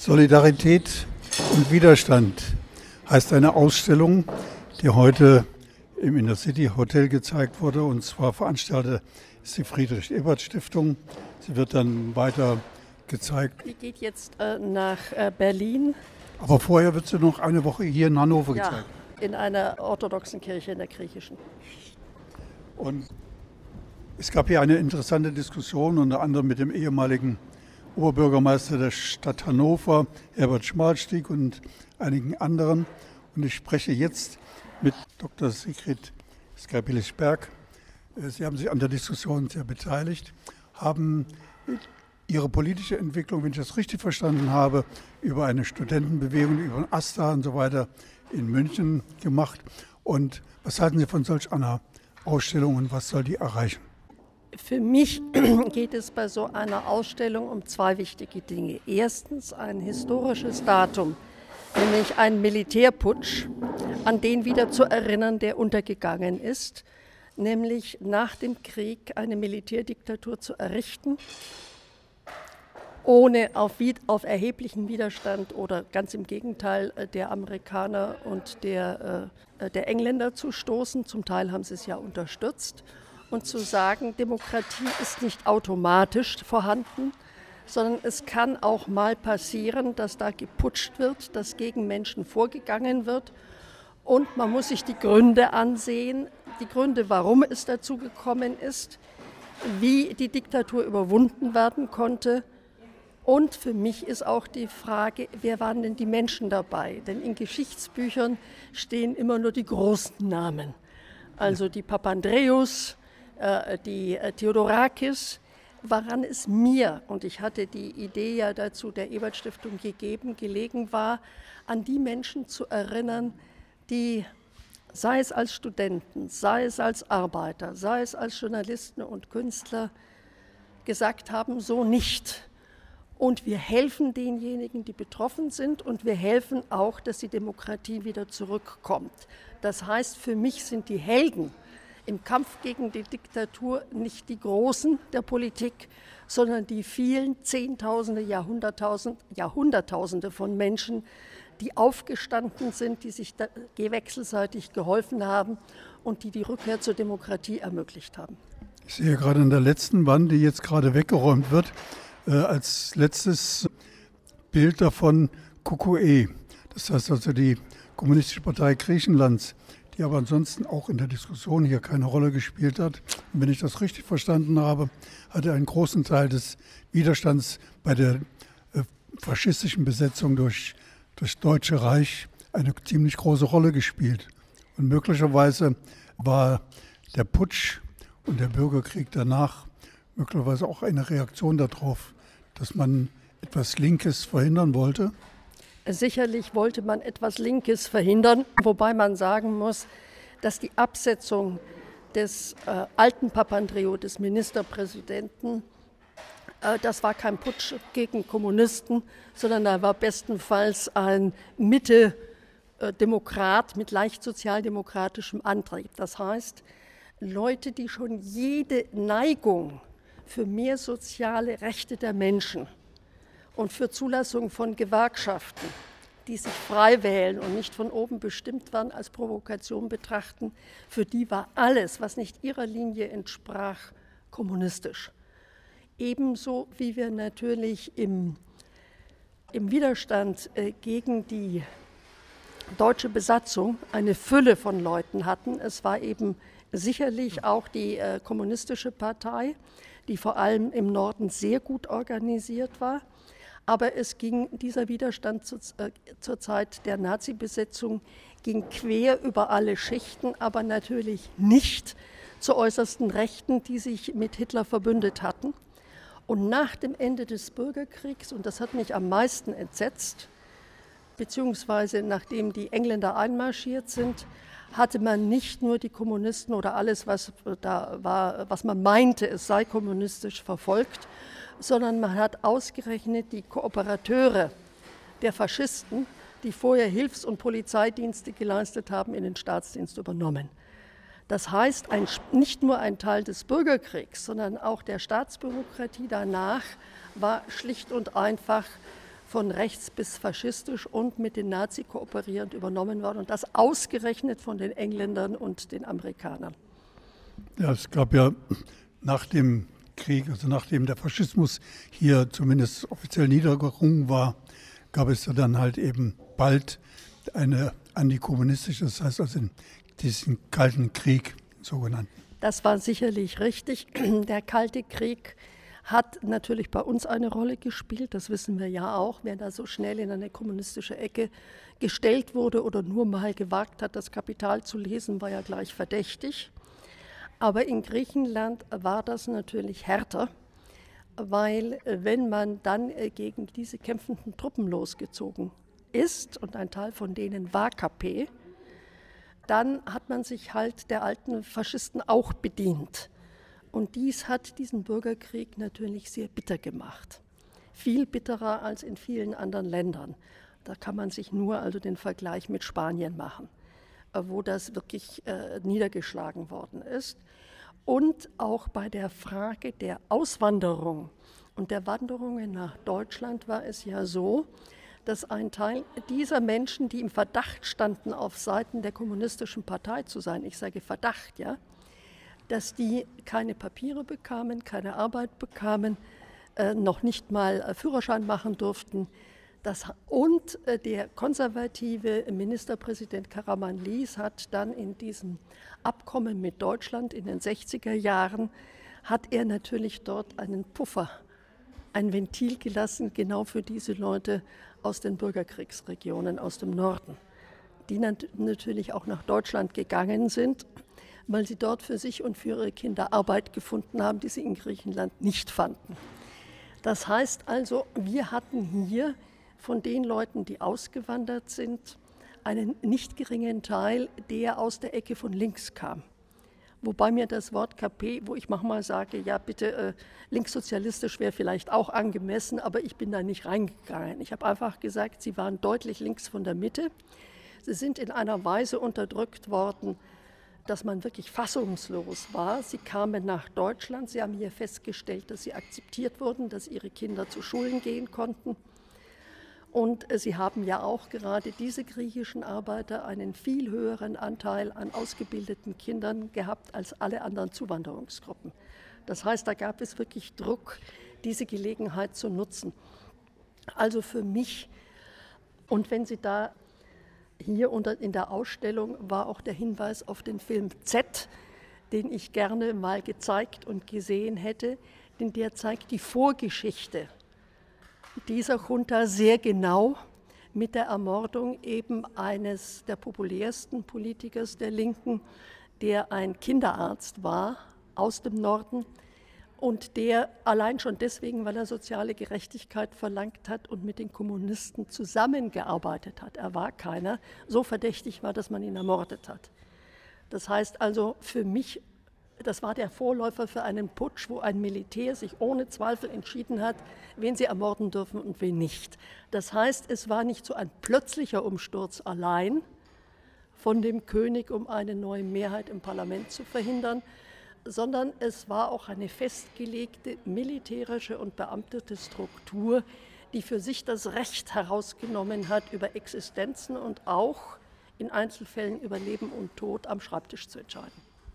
Solidarität und Widerstand heißt eine Ausstellung, die heute im Inner City Hotel gezeigt wurde. Und zwar veranstaltet ist die Friedrich-Ebert-Stiftung. Sie wird dann weiter gezeigt. Die geht jetzt nach Berlin. Aber vorher wird sie noch eine Woche hier in Hannover gezeigt. Ja, in einer orthodoxen Kirche, in der griechischen. Und es gab hier eine interessante Diskussion, unter anderem mit dem ehemaligen Oberbürgermeister der Stadt Hannover, Herbert Schmalstieg, und einigen anderen. Und ich spreche jetzt mit Dr. Sigrid Skrabilis-Berg. Sie haben sich an der Diskussion sehr beteiligt, haben Ihre politische Entwicklung, wenn ich das richtig verstanden habe, über eine Studentenbewegung, über den AStA und so weiter in München gemacht. Und was halten Sie von solch einer Ausstellung und was soll die erreichen? Für mich geht es bei so einer Ausstellung um zwei wichtige Dinge. Erstens ein historisches Datum, nämlich einen Militärputsch, an den wieder zu erinnern, der untergegangen ist, nämlich nach dem Krieg eine Militärdiktatur zu errichten, ohne auf erheblichen Widerstand oder ganz im Gegenteil der Amerikaner und der Engländer zu stoßen. Zum Teil haben sie es ja unterstützt. Und zu sagen, Demokratie ist nicht automatisch vorhanden, sondern es kann auch mal passieren, dass da geputscht wird, dass gegen Menschen vorgegangen wird. Und man muss sich die Gründe ansehen, die Gründe, warum es dazu gekommen ist, wie die Diktatur überwunden werden konnte. Und für mich ist auch die Frage, wer waren denn die Menschen dabei? Denn in Geschichtsbüchern stehen immer nur die großen Namen. Also die Papandreous, die Theodorakis. Woran es mir, und ich hatte die Idee ja dazu der Ebert-Stiftung gelegen war, an die Menschen zu erinnern, die, sei es als Studenten, sei es als Arbeiter, sei es als Journalisten und Künstler, gesagt haben, so nicht. Und wir helfen denjenigen, die betroffen sind, und wir helfen auch, dass die Demokratie wieder zurückkommt. Das heißt, für mich sind die Helden im Kampf gegen die Diktatur nicht die Großen der Politik, sondern die vielen Zehntausende, Jahrhunderttausende von Menschen, die aufgestanden sind, die sich wechselseitig geholfen haben und die die Rückkehr zur Demokratie ermöglicht haben. Ich sehe gerade in der letzten Wand, die jetzt gerade weggeräumt wird, als letztes Bild davon Kukuē. Das heißt also die Kommunistische Partei Griechenlands, die aber ansonsten auch in der Diskussion hier keine Rolle gespielt hat. Und wenn ich das richtig verstanden habe, hat er einen großen Teil des Widerstands bei der faschistischen Besetzung durch das Deutsche Reich eine ziemlich große Rolle gespielt. Und möglicherweise war der Putsch und der Bürgerkrieg danach möglicherweise auch eine Reaktion darauf, dass man etwas Linkes verhindern wollte. Sicherlich wollte man etwas Linkes verhindern, wobei man sagen muss, dass die Absetzung des alten Papandreou, des Ministerpräsidenten, das war kein Putsch gegen Kommunisten, sondern da war bestenfalls ein Mitte-Demokrat mit leicht sozialdemokratischem Antrieb. Das heißt, Leute, die schon jede Neigung für mehr soziale Rechte der Menschen und für Zulassung von Gewerkschaften, die sich frei wählen und nicht von oben bestimmt werden, als Provokation betrachten, für die war alles, was nicht ihrer Linie entsprach, kommunistisch. Ebenso wie wir natürlich im Widerstand gegen die deutsche Besatzung eine Fülle von Leuten hatten. Es war eben sicherlich auch die kommunistische Partei, die vor allem im Norden sehr gut organisiert war. Aber es ging, dieser Widerstand zur Zeit der Nazi-Besetzung ging quer über alle Schichten, aber natürlich nicht zur äußersten Rechten, die sich mit Hitler verbündet hatten. Und nach dem Ende des Bürgerkriegs, und das hat mich am meisten entsetzt, beziehungsweise nachdem die Engländer einmarschiert sind, hatte man nicht nur die Kommunisten oder alles, was da war, was man meinte, es sei kommunistisch verfolgt, sondern man hat ausgerechnet die Kooperateure der Faschisten, die vorher Hilfs- und Polizeidienste geleistet haben, in den Staatsdienst übernommen. Das heißt, nicht nur ein Teil des Bürgerkriegs, sondern auch der Staatsbürokratie danach war schlicht und einfach von rechts bis faschistisch und mit den Nazis kooperierend übernommen worden und das ausgerechnet von den Engländern und den Amerikanern. Ja, es gab ja nach dem Krieg, also nachdem der Faschismus hier zumindest offiziell niedergerungen war, gab es ja dann halt eben bald eine antikommunistische, das heißt also diesen Kalten Krieg sogenannten. Das war sicherlich richtig. Der Kalte Krieg hat natürlich bei uns eine Rolle gespielt, das wissen wir ja auch. Wer da so schnell in eine kommunistische Ecke gestellt wurde oder nur mal gewagt hat, das Kapital zu lesen, war ja gleich verdächtig. Aber in Griechenland war das natürlich härter, weil wenn man dann gegen diese kämpfenden Truppen losgezogen ist, und ein Teil von denen war KP, dann hat man sich halt der alten Faschisten auch bedient. Und dies hat diesen Bürgerkrieg natürlich sehr bitter gemacht. Viel bitterer als in vielen anderen Ländern. Da kann man sich nur also den Vergleich mit Spanien machen, wo das wirklich niedergeschlagen worden ist. Und auch bei der Frage der Auswanderung und der Wanderungen nach Deutschland war es ja so, dass ein Teil dieser Menschen, die im Verdacht standen, auf Seiten der kommunistischen Partei zu sein, ich sage Verdacht, ja, dass die keine Papiere bekamen, keine Arbeit bekamen, noch nicht mal Führerschein machen durften. Und der konservative Ministerpräsident Karamanlis hat dann in diesem Abkommen mit Deutschland in den 60er Jahren, hat er natürlich dort einen Puffer, ein Ventil gelassen, genau für diese Leute aus den Bürgerkriegsregionen, aus dem Norden, die natürlich auch nach Deutschland gegangen sind, weil sie dort für sich und für ihre Kinder Arbeit gefunden haben, die sie in Griechenland nicht fanden. Das heißt also, wir hatten hier von den Leuten, die ausgewandert sind, einen nicht geringen Teil, der aus der Ecke von links kam. Wobei mir das Wort KP, wo ich manchmal sage, ja bitte, linkssozialistisch wäre vielleicht auch angemessen, aber ich bin da nicht reingegangen. Ich habe einfach gesagt, sie waren deutlich links von der Mitte. Sie sind in einer Weise unterdrückt worden, dass man wirklich fassungslos war. Sie kamen nach Deutschland, sie haben hier festgestellt, dass sie akzeptiert wurden, dass ihre Kinder zu Schulen gehen konnten. Und sie haben ja auch gerade diese griechischen Arbeiter einen viel höheren Anteil an ausgebildeten Kindern gehabt als alle anderen Zuwanderungsgruppen. Das heißt, da gab es wirklich Druck, diese Gelegenheit zu nutzen. Also für mich, und wenn Sie da hier in der Ausstellung war auch der Hinweis auf den Film Z, den ich gerne mal gezeigt und gesehen hätte, denn der zeigt die Vorgeschichte dieser Junta sehr genau mit der Ermordung eben eines der populärsten Politikers der Linken, der ein Kinderarzt war aus dem Norden und der allein schon deswegen, weil er soziale Gerechtigkeit verlangt hat und mit den Kommunisten zusammengearbeitet hat, er war keiner, so verdächtig war, dass man ihn ermordet hat. Das heißt also für mich, das war der Vorläufer für einen Putsch, wo ein Militär sich ohne Zweifel entschieden hat, wen sie ermorden dürfen und wen nicht. Das heißt, es war nicht so ein plötzlicher Umsturz allein von dem König, um eine neue Mehrheit im Parlament zu verhindern, sondern es war auch eine festgelegte militärische und beamtete Struktur, die für sich das Recht herausgenommen hat, über Existenzen und auch in Einzelfällen über Leben und Tod am Schreibtisch zu entscheiden.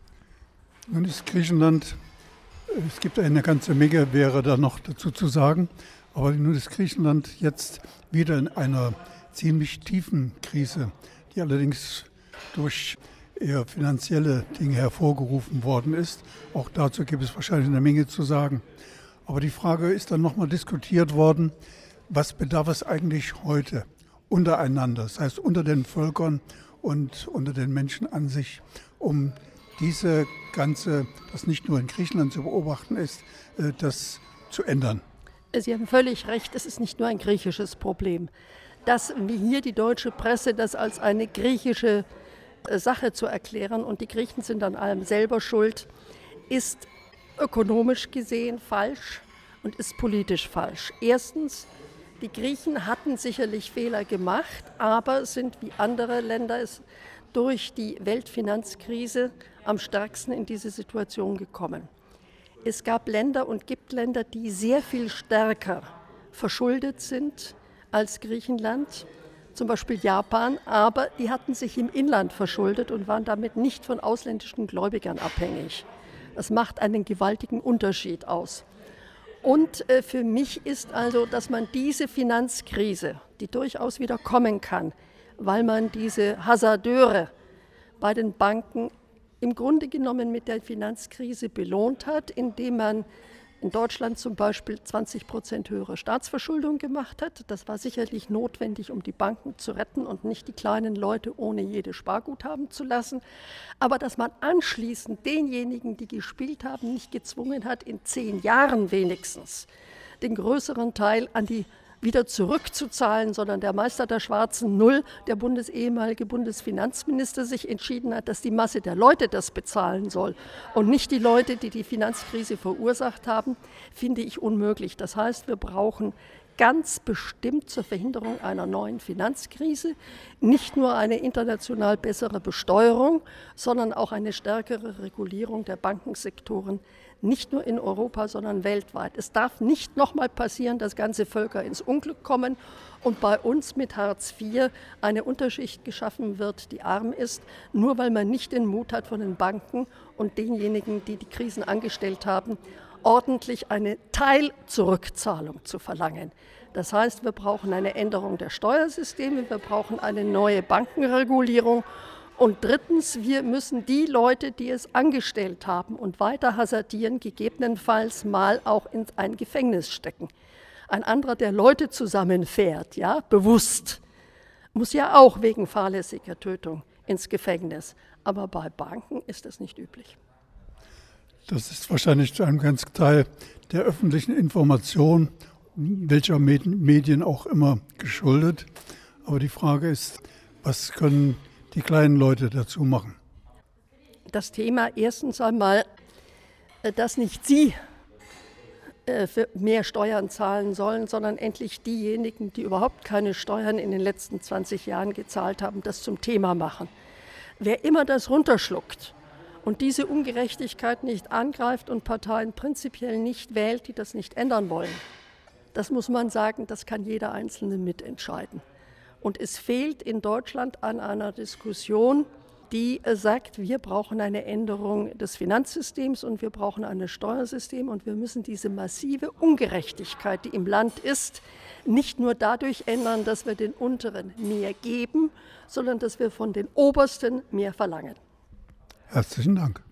Nun ist Griechenland, es gibt eine ganze Menge, wäre da noch dazu zu sagen, aber nun ist Griechenland jetzt wieder in einer ziemlich tiefen Krise, die allerdings durch eher finanzielle Dinge hervorgerufen worden ist. Auch dazu gibt es wahrscheinlich eine Menge zu sagen. Aber die Frage ist dann nochmal diskutiert worden, was bedarf es eigentlich heute untereinander, das heißt unter den Völkern und unter den Menschen an sich, um diese ganze, das nicht nur in Griechenland zu beobachten ist, das zu ändern. Sie haben völlig recht, es ist nicht nur ein griechisches Problem. Dass wie hier die deutsche Presse das als eine griechische Sache zu erklären und die Griechen sind an allem selber schuld, ist ökonomisch gesehen falsch und ist politisch falsch. Erstens, die Griechen hatten sicherlich Fehler gemacht, aber sind wie andere Länder durch die Weltfinanzkrise am stärksten in diese Situation gekommen. Es gab Länder und gibt Länder, die sehr viel stärker verschuldet sind, als Griechenland, zum Beispiel Japan, aber die hatten sich im Inland verschuldet und waren damit nicht von ausländischen Gläubigern abhängig. Das macht einen gewaltigen Unterschied aus. Und für mich ist also, dass man diese Finanzkrise, die durchaus wieder kommen kann, weil man diese Hasardeure bei den Banken im Grunde genommen mit der Finanzkrise belohnt hat, indem man in Deutschland zum Beispiel 20% höhere Staatsverschuldung gemacht hat. Das war sicherlich notwendig, um die Banken zu retten und nicht die kleinen Leute ohne jede Sparguthaben zu lassen. Aber dass man anschließend denjenigen, die gespielt haben, nicht gezwungen hat, in 10 Jahren wenigstens den größeren Teil an die wieder zurückzuzahlen, sondern der Meister der schwarzen Null, der ehemalige Bundesfinanzminister, sich entschieden hat, dass die Masse der Leute das bezahlen soll und nicht die Leute, die die Finanzkrise verursacht haben, finde ich unmöglich. Das heißt, wir brauchen ganz bestimmt zur Verhinderung einer neuen Finanzkrise nicht nur eine international bessere Besteuerung, sondern auch eine stärkere Regulierung der Bankensektoren, nicht nur in Europa, sondern weltweit. Es darf nicht nochmal passieren, dass ganze Völker ins Unglück kommen und bei uns mit Hartz IV eine Unterschicht geschaffen wird, die arm ist, nur weil man nicht den Mut hat von den Banken und denjenigen, die die Krisen angestellt haben, ordentlich eine Teilzurückzahlung zu verlangen. Das heißt, wir brauchen eine Änderung der Steuersysteme, wir brauchen eine neue Bankenregulierung. Und drittens, wir müssen die Leute, die es angestellt haben und weiter hasardieren, gegebenenfalls mal auch in ein Gefängnis stecken. Ein anderer, der Leute zusammenfährt, ja, bewusst, muss ja auch wegen fahrlässiger Tötung ins Gefängnis. Aber bei Banken ist das nicht üblich. Das ist wahrscheinlich zu einem ganzen Teil der öffentlichen Information, welcher Medien auch immer, geschuldet. Aber die Frage ist, was können die kleinen Leute dazu machen? Das Thema erstens einmal, dass nicht sie für mehr Steuern zahlen sollen, sondern endlich diejenigen, die überhaupt keine Steuern in den letzten 20 Jahren gezahlt haben, das zum Thema machen. Wer immer das runterschluckt und diese Ungerechtigkeit nicht angreift und Parteien prinzipiell nicht wählt, die das nicht ändern wollen, das muss man sagen, das kann jeder Einzelne mitentscheiden. Und es fehlt in Deutschland an einer Diskussion, die sagt, wir brauchen eine Änderung des Finanzsystems und wir brauchen ein Steuersystem und wir müssen diese massive Ungerechtigkeit, die im Land ist, nicht nur dadurch ändern, dass wir den Unteren mehr geben, sondern dass wir von den Obersten mehr verlangen. Herzlichen Dank.